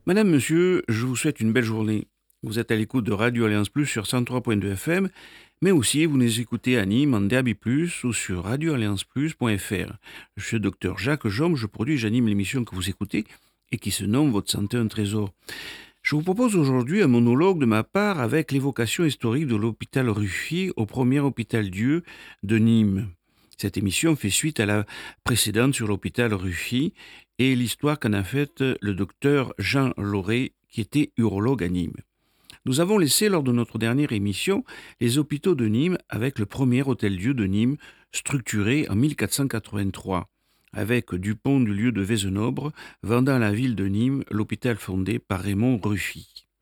Madame, monsieur, je vous souhaite une belle journée. Vous êtes à l'écoute de Radio Alliance Plus sur 103.2 FM, mais aussi vous nous écoutez à Nîmes en DAB+, ou sur radioallianceplus.fr. Je suis le docteur Jacques Jaume, je produis et j'anime l'émission que vous écoutez et qui se nomme Votre santé un trésor. Je vous propose aujourd'hui un monologue de ma part avec l'évocation historique de l'hôpital Ruffier au premier hôpital Dieu de Nîmes. Cette émission fait suite à la précédente sur l'hôpital Ruffier et l'histoire qu'en a faite le docteur Jean Lauré, qui était urologue à Nîmes. Nous avons laissé lors de notre dernière émission les hôpitaux de Nîmes avec le premier hôtel-Dieu de Nîmes, structuré en 1483, avec Dupont du lieu de Vézenobre, vendant à la ville de Nîmes l'hôpital fondé par Raymond Ruffier.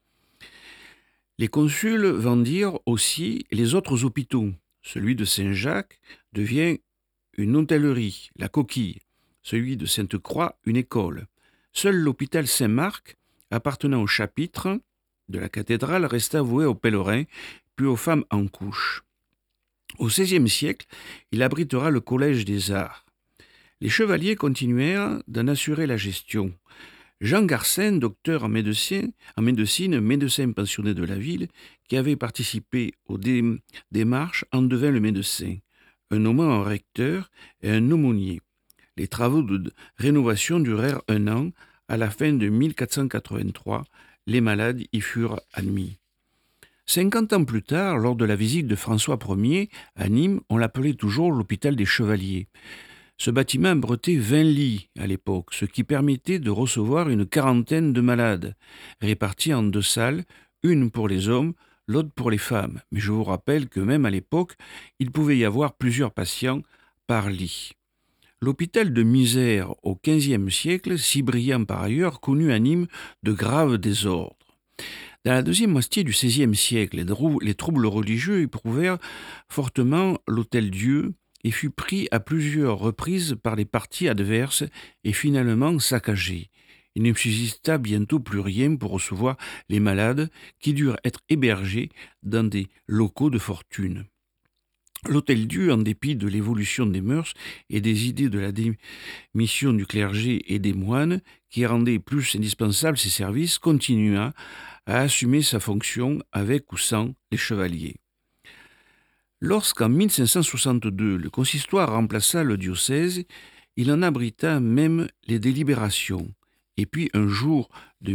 Les consuls vendirent aussi les autres hôpitaux. Celui de Saint-Jacques devient une hôtellerie, la Coquille. Celui de Sainte-Croix, une école. Seul l'hôpital Saint-Marc, appartenant au chapitre de la cathédrale, resta voué aux pèlerins, puis aux femmes en couche. Au XVIe siècle, il abritera le Collège des Arts. Les chevaliers continuèrent d'en assurer la gestion. Jean Garcin, docteur en médecine, médecin pensionné de la ville, qui avait participé aux démarches, en devint le médecin, un nommant un recteur et un aumônier. Les travaux de rénovation durèrent 1 an. À la fin de 1483, les malades y furent admis. 50 ans plus tard, lors de la visite de François Ier à Nîmes, on l'appelait toujours l'hôpital des Chevaliers. Ce bâtiment abritait 20 lits à l'époque, ce qui permettait de recevoir une quarantaine de malades, répartis en 2 salles, une pour les hommes, l'autre pour les femmes. Mais je vous rappelle que même à l'époque, il pouvait y avoir plusieurs patients par lit. L'hôpital de Misère au XVe siècle, si brillant par ailleurs, connut à Nîmes de graves désordres. Dans la deuxième moitié du XVIe siècle, les troubles religieux éprouvèrent fortement l'hôtel-Dieu et fut pris à plusieurs reprises par les partis adverses et finalement saccagé. Il ne subsista bientôt plus rien pour recevoir les malades qui durent être hébergés dans des locaux de fortune. L'hôtel-Dieu, en dépit de l'évolution des mœurs et des idées de la démission du clergé et des moines, qui rendait plus indispensables ses services, continua à assumer sa fonction avec ou sans les chevaliers. Lorsqu'en 1562, le consistoire remplaça le diocèse, il en abrita même les délibérations. Et puis, un jour de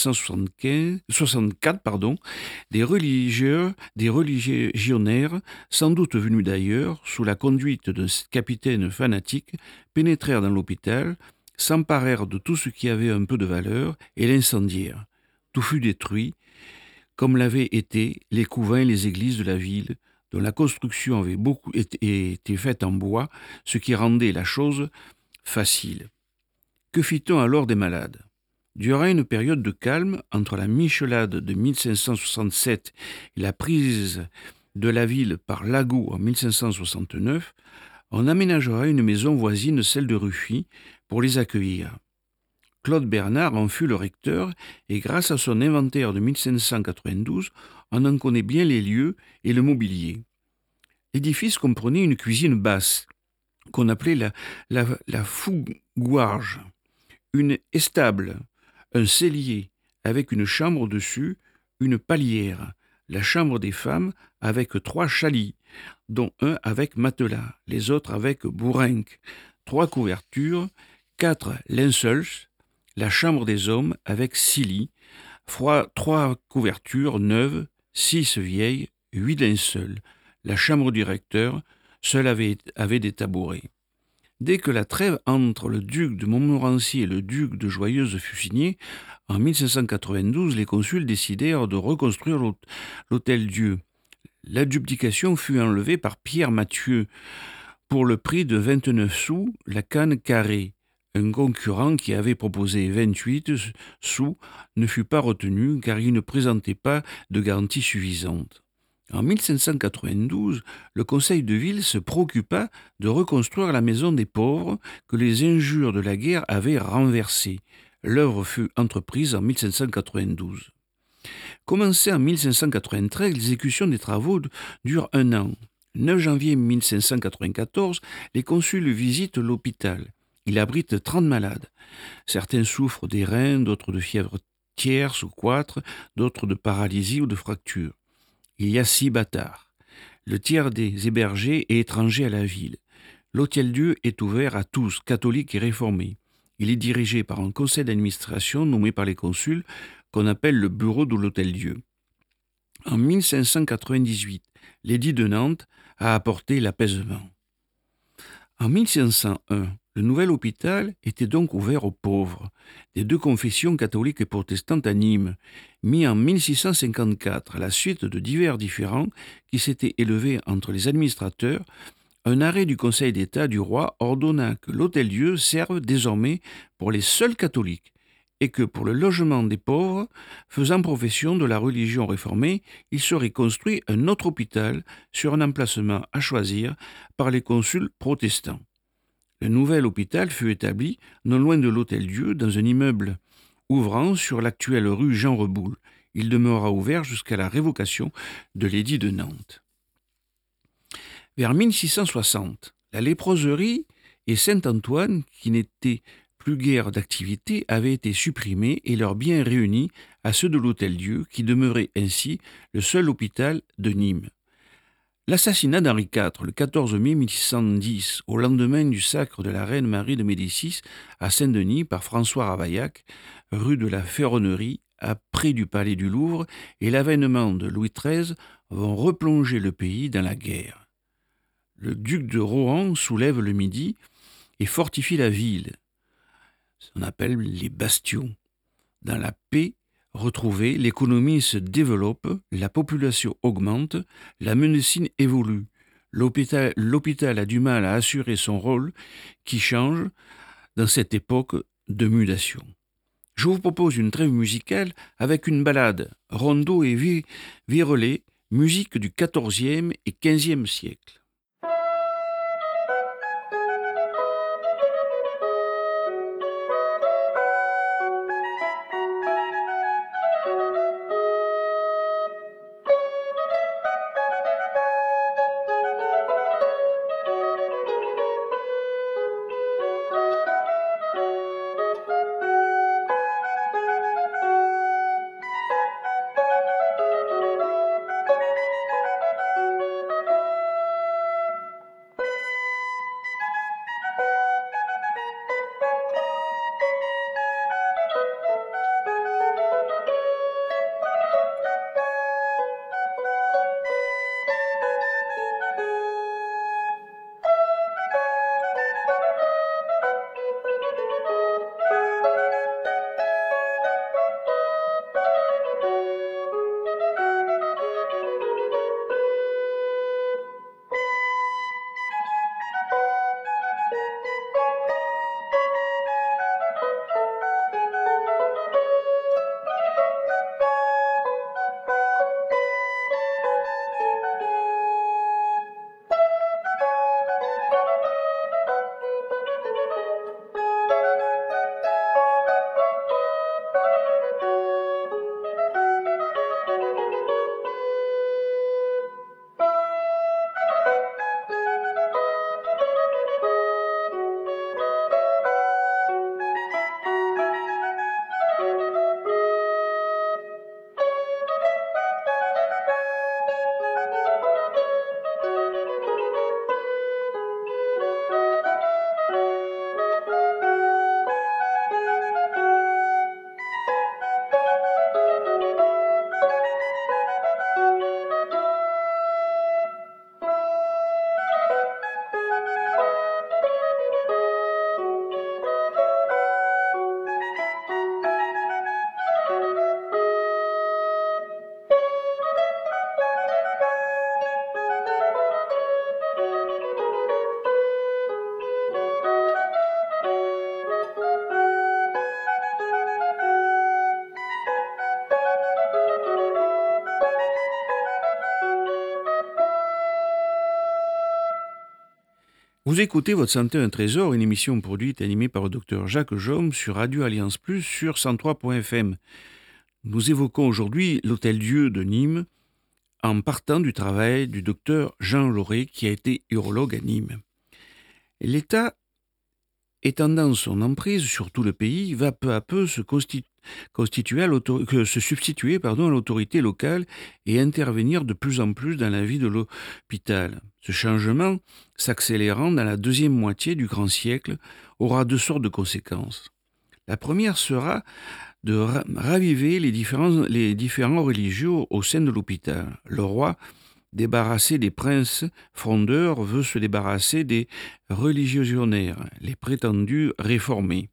1564, des religionnaires, sans doute venus d'ailleurs, sous la conduite d'un capitaine fanatique, pénétrèrent dans l'hôpital, s'emparèrent de tout ce qui avait un peu de valeur et l'incendièrent. Tout fut détruit, comme l'avaient été les couvents et les églises de la ville, dont la construction avait beaucoup été faite en bois, ce qui rendait la chose facile. Que fit-on alors des malades ? Durant une période de calme, entre la michelade de 1567 et la prise de la ville par Lagaud en 1569, on aménagera une maison voisine, celle de Ruffier, pour les accueillir. Claude Bernard en fut le recteur et grâce à son inventaire de 1592, on en connaît bien les lieux et le mobilier. L'édifice comprenait une cuisine basse, qu'on appelait la fougoirge, une estable, un cellier avec une chambre au-dessus, une palière, la chambre des femmes avec 3 chalits, dont un avec matelas, les autres avec bourrinques, 3 couvertures, 4 linceuls, la chambre des hommes avec 6 lits, 3 couvertures neuves, 6 vieilles, 8 linceuls. La chambre du recteur, seule avait des tabourets. Dès que la trêve entre le duc de Montmorency et le duc de Joyeuse fut signée, en 1592, les consuls décidèrent de reconstruire l'hôtel-Dieu. L'adjudication fut enlevée par Pierre Mathieu pour le prix de 29 sous la canne carrée. Un concurrent qui avait proposé 28 sous ne fut pas retenu car il ne présentait pas de garantie suffisante. En 1592, le conseil de ville se préoccupa de reconstruire la maison des pauvres que les injures de la guerre avaient renversée. L'œuvre fut entreprise en 1592. Commencée en 1593, l'exécution des travaux dure 1 an. Le 9 janvier 1594, les consuls visitent l'hôpital. Il abrite 30 malades. Certains souffrent des reins, d'autres de fièvre tierces ou quatre, d'autres de paralysie ou de fracture. Il y a 6 bâtards. Le tiers des hébergés est étranger à la ville. L'Hôtel-Dieu est ouvert à tous, catholiques et réformés. Il est dirigé par un conseil d'administration nommé par les consuls, qu'on appelle le bureau de l'Hôtel-Dieu. En 1598, l'édit de Nantes a apporté l'apaisement. En 1501, le nouvel hôpital était donc ouvert aux pauvres, des deux confessions catholiques et protestantes à Nîmes, mis en 1654, à la suite de divers différends qui s'étaient élevés entre les administrateurs. Un arrêt du Conseil d'État du roi ordonna que l'Hôtel-Dieu serve désormais pour les seuls catholiques et que pour le logement des pauvres faisant profession de la religion réformée, il serait construit un autre hôpital sur un emplacement à choisir par les consuls protestants. Le nouvel hôpital fut établi non loin de l'Hôtel-Dieu dans un immeuble ouvrant sur l'actuelle rue Jean Reboul. Il demeura ouvert jusqu'à la révocation de l'édit de Nantes. Vers 1660, la léproserie et Saint-Antoine, qui n'étaient plus guère d'activité, avaient été supprimés et leurs biens réunis à ceux de l'Hôtel-Dieu, qui demeurait ainsi le seul hôpital de Nîmes. L'assassinat d'Henri IV, le 14 mai 1610, au lendemain du sacre de la reine Marie de Médicis à Saint-Denis par François Ravaillac, rue de la Ferronnerie, près du palais du Louvre, et l'avènement de Louis XIII vont replonger le pays dans la guerre. Le duc de Rohan soulève le Midi et fortifie la ville. On appelle les bastions. Dans la paix retrouvée, l'économie se développe, la population augmente, la médecine évolue. L'hôpital a du mal à assurer son rôle qui change dans cette époque de mutation. Je vous propose une trêve musicale avec une ballade, rondeau et virelet, musique du XIVe et XVe siècle. Vous écoutez Votre Santé un Trésor, une émission produite et animée par le Dr Jacques Jaume sur Radio Alliance Plus sur 103.fm. Nous évoquons aujourd'hui l'Hôtel-Dieu de Nîmes en partant du travail du Dr Jean Lauré qui a été urologue à Nîmes. L'État, étendant son emprise sur tout le pays, va peu à peu se se substituer à l'autorité locale et intervenir de plus en plus dans la vie de l'hôpital. Ce changement, s'accélérant dans la deuxième moitié du grand siècle, aura deux sortes de conséquences. La première sera de raviver les différents religieux au sein de l'hôpital. Le roi, débarrassé des princes frondeurs, veut se débarrasser des religionnaires, les prétendus réformés.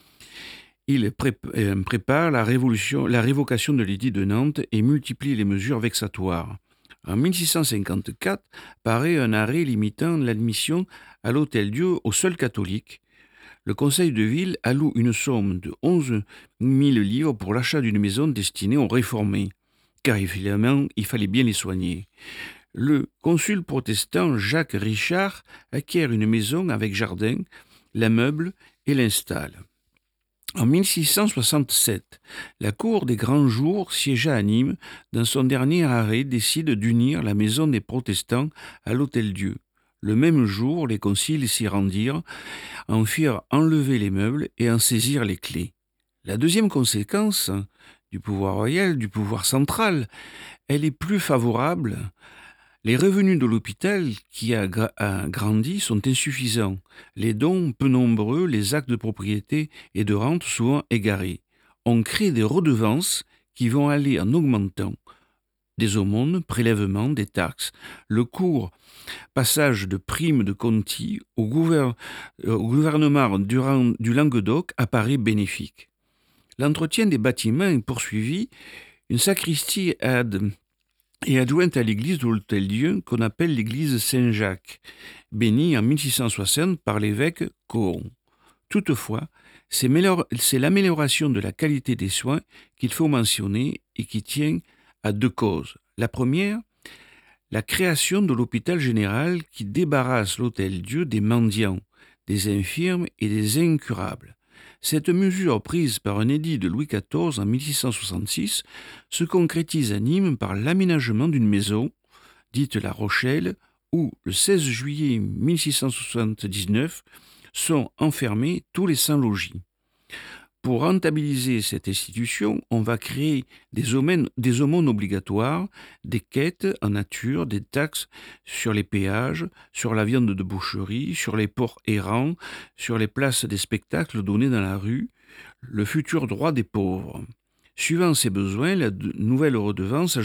Il prépare la révocation de l'édit de Nantes et multiplie les mesures vexatoires. En 1654, paraît un arrêt limitant l'admission à l'Hôtel-Dieu aux seuls catholiques. Le conseil de ville alloue une somme de 11 000 livres pour l'achat d'une maison destinée aux réformés, car évidemment, il fallait bien les soigner. Le consul protestant Jacques Richard acquiert une maison avec jardin, la meuble et l'installe. En 1667, la Cour des Grands Jours siégea à Nîmes. Dans son dernier arrêt, décide d'unir la maison des protestants à l'Hôtel-Dieu. Le même jour, les conciles s'y rendirent, en firent enlever les meubles et en saisirent les clés. La deuxième conséquence du pouvoir royal, du pouvoir central, elle est plus favorable. Les revenus de l'hôpital, qui a grandi, sont insuffisants. Les dons peu nombreux, les actes de propriété et de rente souvent égarés. On crée des redevances qui vont aller en augmentant. Des aumônes, prélèvements, des taxes. Le court passage de primes de Conti au gouvernement du Languedoc apparaît bénéfique. L'entretien des bâtiments est poursuivi. Une sacristie est adjointe à l'église de l'Hôtel-Dieu qu'on appelle l'église Saint-Jacques, bénie en 1660 par l'évêque Cohon. Toutefois, c'est l'amélioration de la qualité des soins qu'il faut mentionner et qui tient à deux causes. La première, la création de l'hôpital général qui débarrasse l'Hôtel-Dieu des mendiants, des infirmes et des incurables. Cette mesure prise par un édit de Louis XIV en 1666 se concrétise à Nîmes par l'aménagement d'une maison, dite La Rochelle, où, le 16 juillet 1679, sont enfermés tous les sans-logis. Pour rentabiliser cette institution, on va créer des aumônes obligatoires, des quêtes en nature, des taxes sur les péages, sur la viande de boucherie, sur les porcs errants, sur les places des spectacles donnés dans la rue, le futur droit des pauvres. Suivant ces besoins, ces nouvelles redevances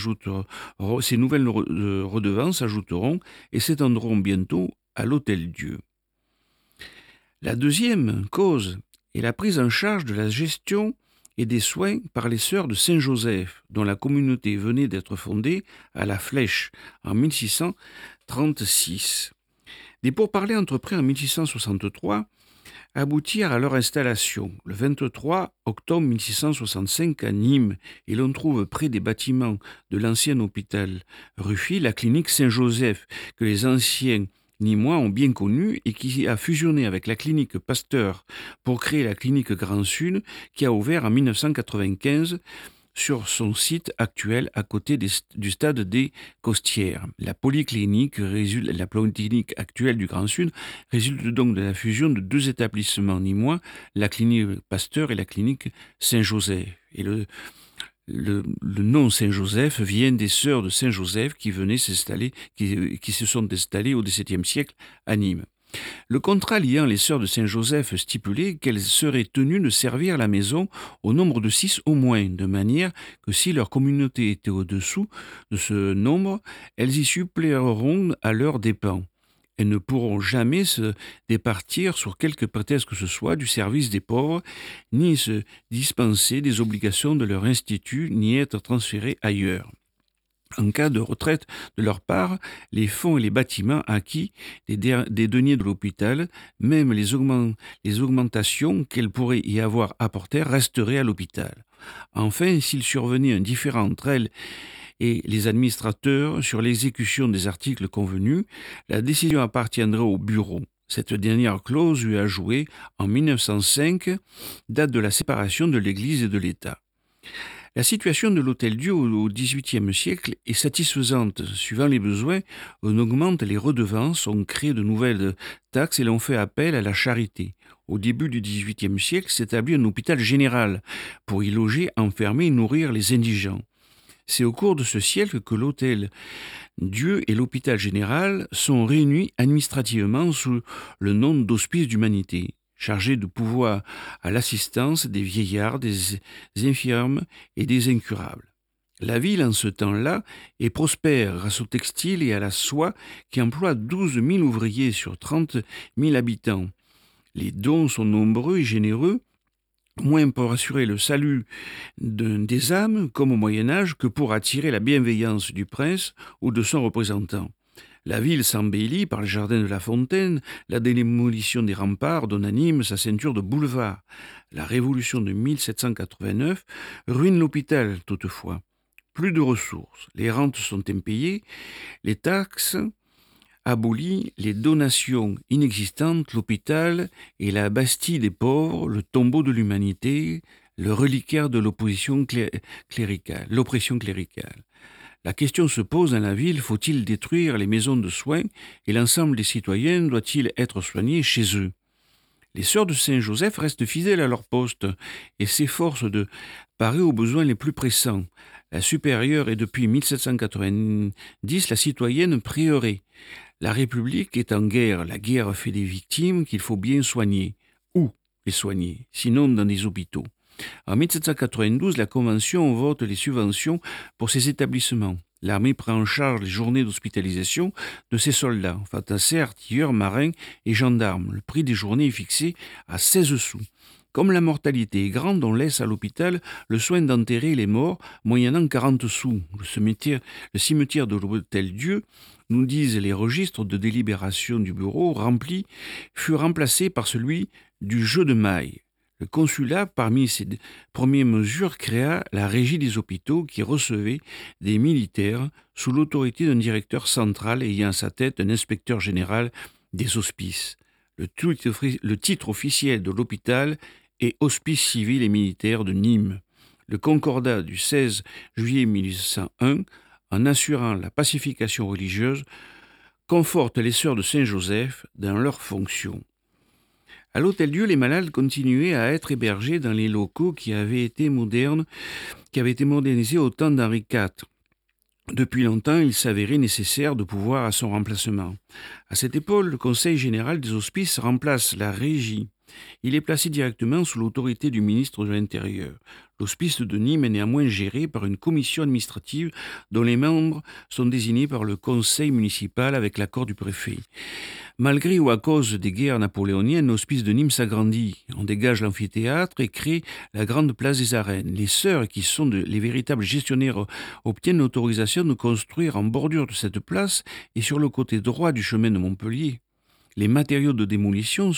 ajouteront et s'étendront bientôt à l'Hôtel-Dieu. La deuxième cause est la prise en charge de la gestion et des soins par les sœurs de Saint-Joseph, dont la communauté venait d'être fondée à La Flèche en 1636. Des pourparlers entrepris en 1663 aboutirent à leur installation le 23 octobre 1665 à Nîmes, et l'on trouve près des bâtiments de l'ancien hôpital Rufy la clinique Saint-Joseph, que les anciens Nîmois ont bien connu et qui a fusionné avec la clinique Pasteur pour créer la clinique Grand Sud, qui a ouvert en 1995 sur son site actuel à côté du stade des Costières. La polyclinique actuelle du Grand Sud résulte donc de la fusion de deux établissements nîmois, la clinique Pasteur et la clinique Saint-Joseph. Et le nom Saint-Joseph vient des sœurs de Saint-Joseph qui se sont installées au XVIIe siècle à Nîmes. Le contrat liant les sœurs de Saint-Joseph stipulait qu'elles seraient tenues de servir la maison au nombre de 6 au moins, de manière que si leur communauté était au-dessous de ce nombre, elles y suppléreront à leurs dépens. Elles ne pourront jamais se départir sur quelque prétexte que ce soit du service des pauvres, ni se dispenser des obligations de leur institut, ni être transférées ailleurs. En cas de retraite de leur part, les fonds et les bâtiments acquis des deniers de l'hôpital, même les augmentations qu'elles pourraient y avoir apportées, resteraient à l'hôpital. Enfin, s'il survenait un différend entre elles et les administrateurs sur l'exécution des articles convenus, la décision appartiendrait au bureau. Cette dernière clause eut à jouer en 1905, date de la séparation de l'Église et de l'État. La situation de l'Hôtel-Dieu au XVIIIe siècle est satisfaisante. Suivant les besoins, on augmente les redevances, on crée de nouvelles taxes et l'on fait appel à la charité. Au début du XVIIIe siècle s'établit un hôpital général pour y loger, enfermer et nourrir les indigents. C'est au cours de ce siècle que l'Hôtel-Dieu et l'hôpital général sont réunis administrativement sous le nom d'Hospice d'Humanité, chargés de pouvoir à l'assistance des vieillards, des infirmes et des incurables. La ville, en ce temps-là, est prospère grâce au textile et à la soie qui emploie 12 000 ouvriers sur 30 000 habitants. Les dons sont nombreux et généreux, moins pour assurer le salut des âmes, comme au Moyen-Âge, que pour attirer la bienveillance du prince ou de son représentant. La ville s'embellit par le jardin de la Fontaine, la démolition des remparts donne à Nîmes sa ceinture de boulevards. La révolution de 1789 ruine l'hôpital toutefois. Plus de ressources, les rentes sont impayées, les taxes abolies, les donations inexistantes, l'hôpital est la Bastille des pauvres, le tombeau de l'humanité, le reliquaire de l'opposition cléricale, l'oppression cléricale. La question se pose dans la ville, faut-il détruire les maisons de soins et l'ensemble des citoyens doit-il être soigné chez eux? Les sœurs de Saint-Joseph restent fidèles à leur poste et s'efforcent de parer aux besoins les plus pressants. La supérieure est depuis 1790 la citoyenne prieurée. La République est en guerre. La guerre fait des victimes qu'il faut bien soigner. Où les soigner? Sinon dans des hôpitaux. En 1792, la Convention vote les subventions pour ces établissements. L'armée prend en charge les journées d'hospitalisation de ses soldats, fantassins, artilleurs, marins et gendarmes. Le prix des journées est fixé à 16 sous. Comme la mortalité est grande, on laisse à l'hôpital le soin d'enterrer les morts moyennant 40 sous. Le cimetière de l'Hôtel-Dieu, nous disent les registres de délibération du bureau rempli, fut remplacé par celui du jeu de mailles. Le consulat, parmi ses premières mesures, créa la régie des hôpitaux qui recevait des militaires sous l'autorité d'un directeur central ayant à sa tête un inspecteur général des hospices. Le titre officiel de l'hôpital est Hospice civil et militaire de Nîmes. Le concordat du 16 juillet 1801, en assurant la pacification religieuse, conforte les sœurs de Saint-Joseph dans leurs fonctions. À l'Hôtel-Dieu, les malades continuaient à être hébergés dans les locaux qui avaient été modernisés au temps d'Henri IV. Depuis longtemps, il s'avérait nécessaire de pouvoir à son remplacement. À cette époque, le Conseil général des hospices remplace la régie. Il est placé directement sous l'autorité du ministre de l'Intérieur. L'hospice de Nîmes est néanmoins géré par une commission administrative dont les membres sont désignés par le conseil municipal avec l'accord du préfet. Malgré ou à cause des guerres napoléoniennes, l'hospice de Nîmes s'agrandit. On dégage l'amphithéâtre et crée la grande place des arènes. Les sœurs, qui sont les véritables gestionnaires, obtiennent l'autorisation de construire en bordure de cette place et sur le côté droit du chemin de Montpellier. Les matériaux de démolition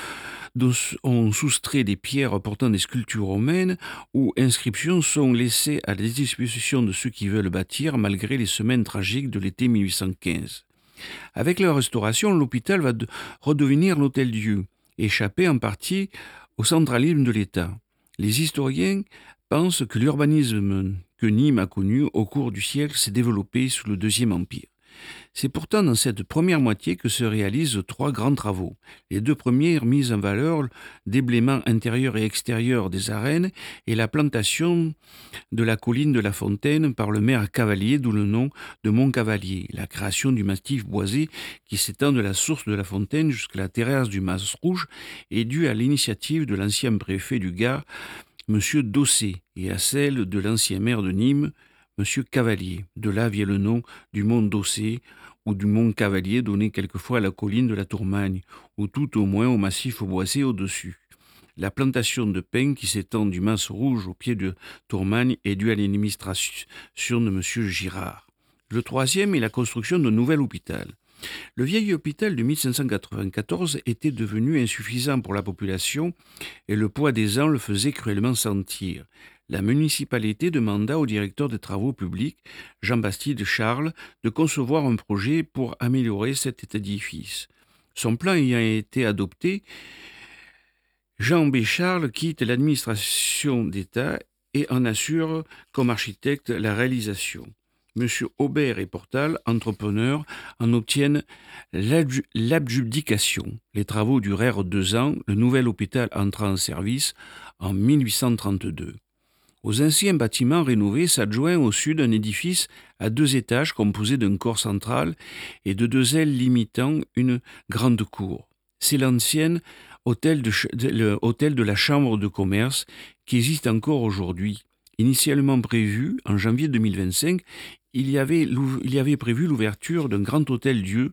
ont soustrait des pierres portant des sculptures romaines ou inscriptions sont laissées à la disposition de ceux qui veulent bâtir malgré les semaines tragiques de l'été 1815. Avec la restauration, l'hôpital va redevenir l'Hôtel-Dieu, échappé en partie au centralisme de l'État. Les historiens pensent que l'urbanisme que Nîmes a connu au cours du siècle s'est développé sous le Deuxième Empire. C'est pourtant dans cette première moitié que se réalisent 3 grands travaux. Les 2 premières mises en valeur, déblaiement intérieur et extérieur des arènes et la plantation de la colline de la Fontaine par le maire Cavalier, d'où le nom de Mont-Cavalier. La création du massif boisé qui s'étend de la source de la Fontaine jusqu'à la terrasse du Mas Rouge est due à l'initiative de l'ancien préfet du Gard, M. Dossé, et à celle de l'ancien maire de Nîmes, M. Cavalier. De là vient le nom du mont Dossé ou du mont Cavalier donné quelquefois à la colline de la Tourmagne, ou tout au moins au massif boisé au-dessus. La plantation de pins qui s'étend du Mas Rouge au pied de Tourmagne est due à l'administration de M. Girard. Le troisième est la construction d'un nouvel hôpital. Le vieil hôpital de 1594 était devenu insuffisant pour la population et le poids des ans le faisait cruellement sentir. La municipalité demanda au directeur des travaux publics, Jean-Baptiste Charles, de concevoir un projet pour améliorer cet édifice. Son plan ayant été adopté, Jean B. Charles quitte l'administration d'État et en assure comme architecte la réalisation. Monsieur Aubert et Portal, entrepreneurs, en obtiennent l'adjudication. Les travaux durèrent 2 ans. Le nouvel hôpital entra en service en 1832. Aux anciens bâtiments rénovés s'adjoint au sud un édifice à 2 étages composé d'un corps central et de 2 ailes limitant une grande cour. C'est l'ancien hôtel de la Chambre de commerce qui existe encore aujourd'hui. Initialement prévu en janvier 2025, il y avait prévu l'ouverture d'un grand hôtel-dieu,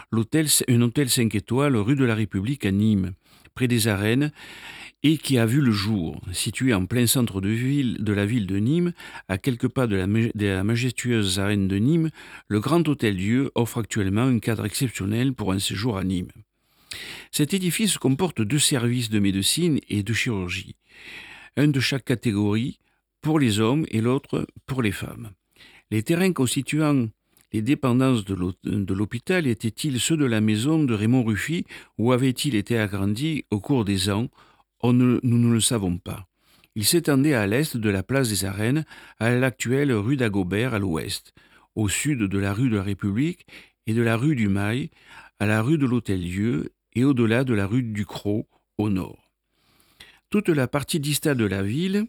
un hôtel 5 étoiles rue de la République à Nîmes, près des arènes, et qui a vu le jour. Situé en plein centre de la ville de Nîmes, à quelques pas de la majestueuse arène de Nîmes, le Grand Hôtel-Dieu offre actuellement un cadre exceptionnel pour un séjour à Nîmes. Cet édifice comporte 2 services de médecine et de chirurgie, un de chaque catégorie pour les hommes et l'autre pour les femmes. Les terrains constituant les dépendances de l'hôpital étaient-ils ceux de la maison de Raymond Ruffi ou avaient-ils été agrandis au cours des ans ? Nous ne le savons pas. Il s'étendait à l'est de la place des Arènes, à l'actuelle rue d'Agobert à l'ouest, au sud de la rue de la République et de la rue du Mail, à la rue de l'Hôtel-Dieu et au-delà de la rue du Cros au nord. Toute la partie distale de la ville,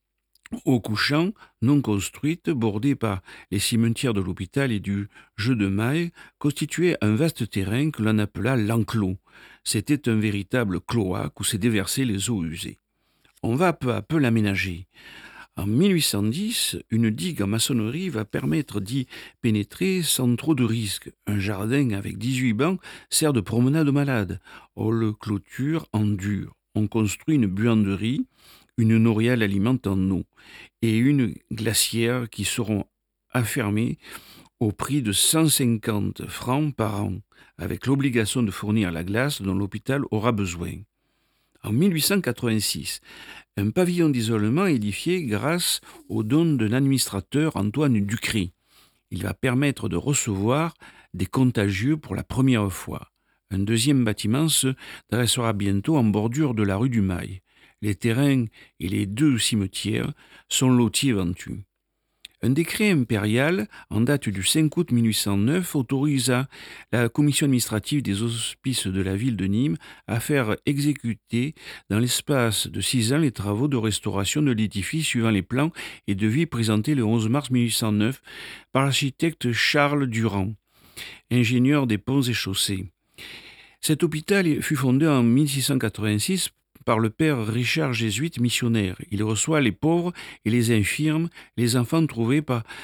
au couchant, non construite, bordée par les cimetières de l'hôpital et du Jeu de Maille, constituait un vaste terrain que l'on appela l'enclos. C'était un véritable cloaque où s'est déversées les eaux usées. On va peu à peu l'aménager. En 1810, une digue en maçonnerie va permettre d'y pénétrer sans trop de risques. Un jardin avec 18 bancs sert de promenade aux malades. On le clôture en dur. On construit une buanderie, une noria l'alimente en eau, et une glacière qui seront affermées au prix de 150 francs par an, avec l'obligation de fournir la glace dont l'hôpital aura besoin. En 1886, un pavillon d'isolement est édifié grâce au don d'un administrateur, Antoine Ducré. Il va permettre de recevoir des contagieux pour la première fois. Un deuxième bâtiment se dressera bientôt en bordure de la rue du Mail. Les terrains et les 2 cimetières sont lotis et vendus. Un décret impérial, en date du 5 août 1809, autorisa la commission administrative des hospices de la ville de Nîmes à faire exécuter dans l'espace de 6 ans les travaux de restauration de l'édifice suivant les plans et devis présentés le 11 mars 1809 par l'architecte Charles Durand, ingénieur des ponts et chaussées. Cet hôpital fut fondé en 1686 par le père Richard jésuite missionnaire. Il reçoit les pauvres et les infirmes, les enfants trouvés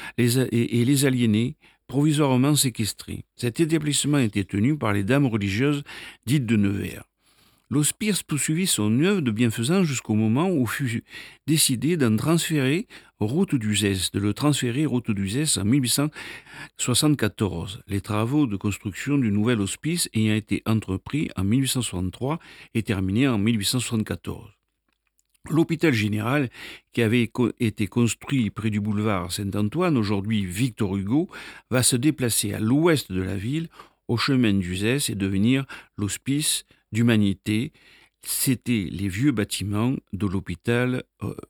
et les aliénés, provisoirement séquestrés. Cet établissement était tenu par les dames religieuses dites de Nevers. L'hospice poursuivit son œuvre de bienfaisance jusqu'au moment où fut décidé de le transférer route d'Uzès en 1874. Les travaux de construction du nouvel hospice ayant été entrepris en 1863 et terminés en 1874. L'hôpital général, qui avait été construit près du boulevard Saint-Antoine, aujourd'hui Victor Hugo, va se déplacer à l'ouest de la ville, au chemin d'Uzès, et devenir l'hospice d'Humanité. C'était les vieux bâtiments de l'hôpital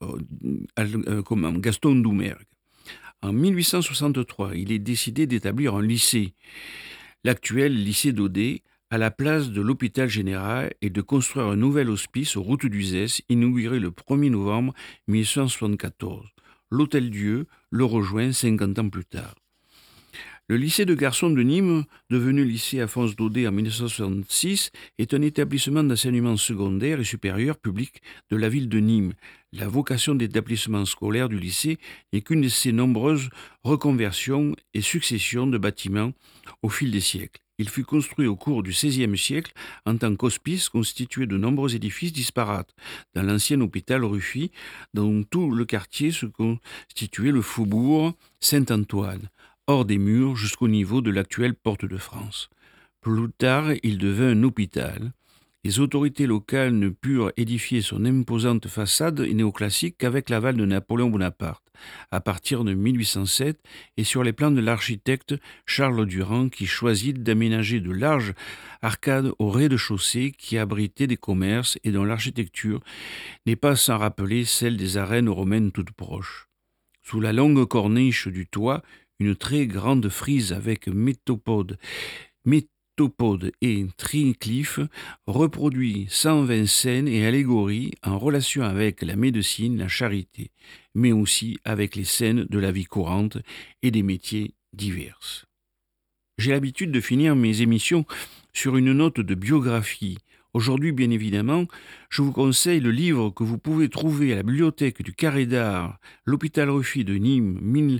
Gaston Doumergue. En 1863, il est décidé d'établir un lycée, l'actuel lycée d'Audet, à la place de l'hôpital général et de construire un nouvel hospice aux routes d'Uzès, inauguré le 1er novembre 1874. L'Hôtel-Dieu le rejoint 50 ans plus tard. Le lycée de garçons de Nîmes, devenu lycée Alphonse Daudet en 1966, est un établissement d'enseignement secondaire et supérieur public de la ville de Nîmes. La vocation d'établissement scolaire du lycée n'est qu'une de ses nombreuses reconversions et successions de bâtiments au fil des siècles. Il fut construit au cours du XVIe siècle en tant qu'hospice constitué de nombreux édifices disparates. Dans l'ancien hôpital Ruffi, dans tout le quartier se constituait le faubourg Saint-Antoine, hors des murs jusqu'au niveau de l'actuelle Porte de France. Plus tard, il devint un hôpital Les autorités locales ne purent édifier son imposante façade néoclassique qu'avec l'aval de Napoléon Bonaparte, à partir de 1807, et sur les plans de l'architecte Charles Durand, qui choisit d'aménager de larges arcades au rez-de-chaussée qui abritaient des commerces et dont l'architecture n'est pas sans rappeler celle des arènes romaines toutes proches. Sous la longue corniche du toit, une très grande frise avec métopode et triglyphes reproduit 120 scènes et allégories en relation avec la médecine, la charité, mais aussi avec les scènes de la vie courante et des métiers divers. J'ai l'habitude de finir mes émissions sur une note de biographie. Aujourd'hui, bien évidemment, je vous conseille le livre que vous pouvez trouver à la bibliothèque du Carré d'Art, l'hôpital Rufy de Nîmes,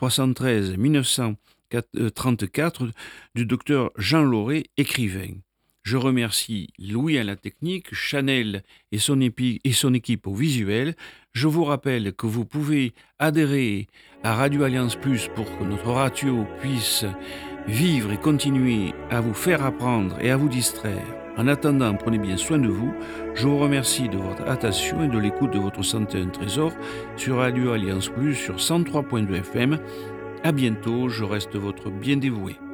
1313-1934, du docteur Jean Lauré, écrivain. Je remercie Louis à la technique, Chanel et son équipe au visuel. Je vous rappelle que vous pouvez adhérer à Radio Alliance Plus pour que notre radio puisse vivre et continuer à vous faire apprendre et à vous distraire. En attendant, prenez bien soin de vous. Je vous remercie de votre attention et de l'écoute de votre santé un trésor sur Radio Alliance Plus sur 103.2 FM. À bientôt, je reste votre bien dévoué.